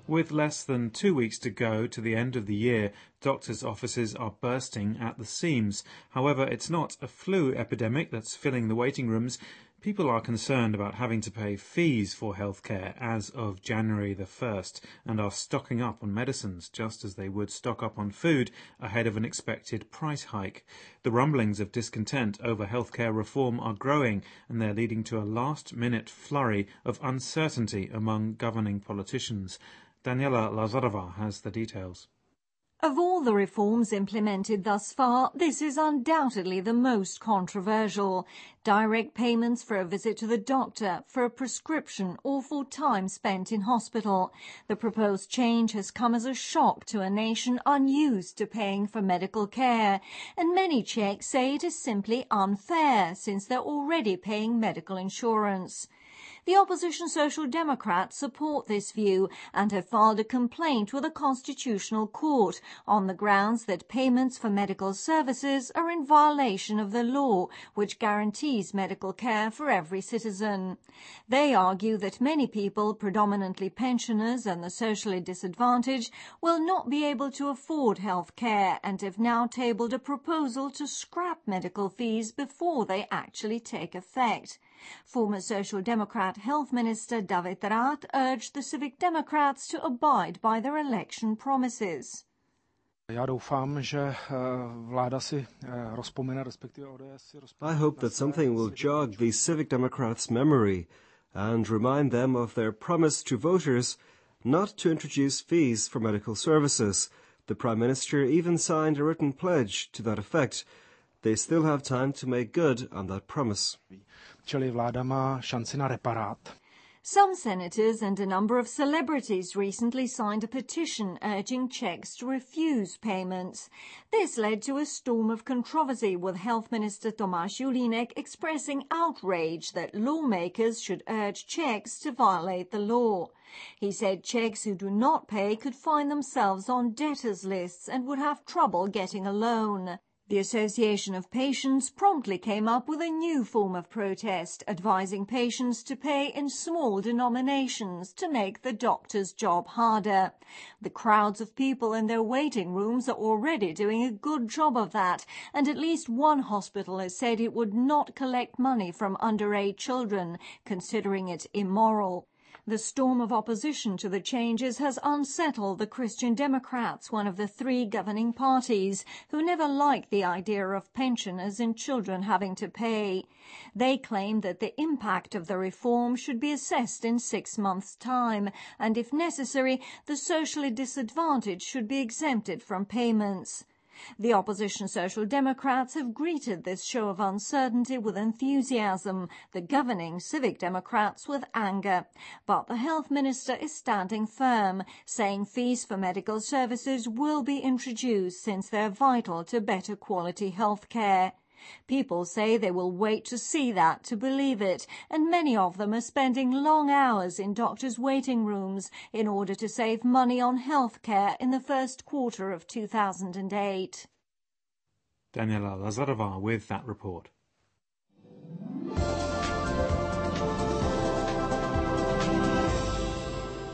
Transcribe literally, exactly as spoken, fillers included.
With less than two weeks to go to the end of the year, doctors' offices are bursting at the seams. However, it's not a flu epidemic that's filling the waiting rooms. People are concerned about having to pay fees for healthcare as of January the first and are stocking up on medicines just as they would stock up on food ahead of an expected price hike. The rumblings of discontent over healthcare reform are growing, and they're leading to a last-minute flurry of uncertainty among governing politicians. Daniela Lazarova has the details. Of all the reforms implemented thus far, this is undoubtedly the most controversial. Direct payments for a visit to the doctor, for a prescription, or for time spent in hospital. The proposed change has come as a shock to a nation unused to paying for medical care, and many Czechs say it is simply unfair since they're already paying medical insurance. The opposition Social Democrats support this view and have filed a complaint with the Constitutional Court on the grounds that payments for medical services are in violation of the law, which guarantees medical care for every citizen. They argue that many people, predominantly pensioners and the socially disadvantaged, will not be able to afford health care and have now tabled a proposal to scrap medical fees before they actually take effect. Former Social Democrat Health Minister David Rath urged the Civic Democrats to abide by their election promises. I hope that something will jog the Civic Democrats' memory and remind them of their promise to voters not to introduce fees for medical services. The Prime Minister even signed a written pledge to that effect. They still have time to make good on that promise. Some senators and a number of celebrities recently signed a petition urging Czechs to refuse payments. This led to a storm of controversy, with Health Minister Tomáš Julínek expressing outrage that lawmakers should urge Czechs to violate the law. He said Czechs who do not pay could find themselves on debtors' lists and would have trouble getting a loan. The Association of Patients promptly came up with a new form of protest, advising patients to pay in small denominations to make the doctor's job harder. The crowds of people in their waiting rooms are already doing a good job of that, and at least one hospital has said it would not collect money from underage children, considering it immoral. The storm of opposition to the changes has unsettled the Christian Democrats, one of the three governing parties, who never liked the idea of pensioners and children having to pay. They claim that the impact of the reform should be assessed in six months' time, and if necessary, the socially disadvantaged should be exempted from payments. The opposition Social Democrats have greeted this show of uncertainty with enthusiasm, the governing Civic Democrats with anger. But the health minister is standing firm, saying fees for medical services will be introduced since they're vital to better quality health care. People say they will wait to see that to believe it, and many of them are spending long hours in doctors' waiting rooms in order to save money on health care in the first quarter of two thousand eight. Daniela Lazarova with that report.